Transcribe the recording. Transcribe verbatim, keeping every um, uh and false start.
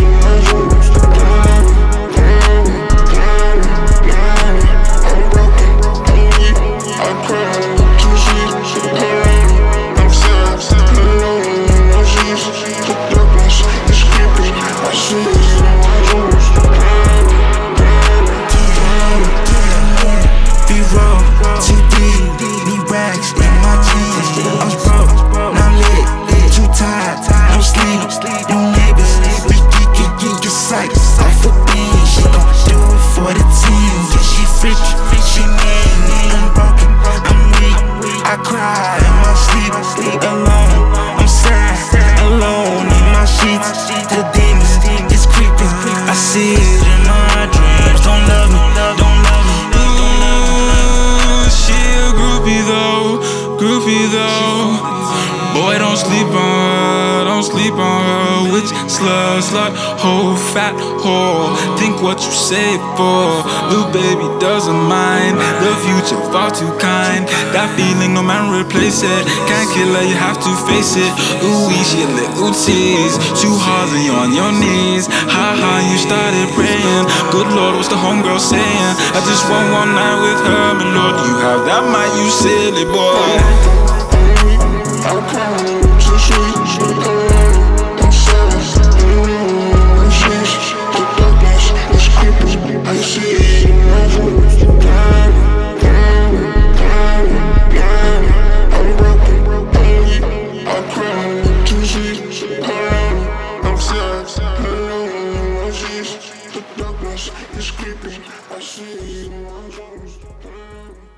Boy, don't sleep on her, don't sleep on her. Witch, slut, slut, hoe, fat whore. Think what you say it for. Little baby doesn't mind. The future far too kind. That feeling, no man replace it. Can't kill her, you have to face it. Ooh, she a little tease. Too hard and you're on your knees. Ha ha, you started praying. Good Lord, what's the homegirl saying? I just want one night with her, my Lord. You have that mic, you silly boy. I'm calling too sweet, I'm sorry, I'm sheesh, the darkness is creeping, I see it in my voice, blind, blind, blind, blind, I'm broken, I'm weak, I'm crying too sweet, I'm sad, I'm sheesh, the darkness is creeping, I see it in my voice, blind.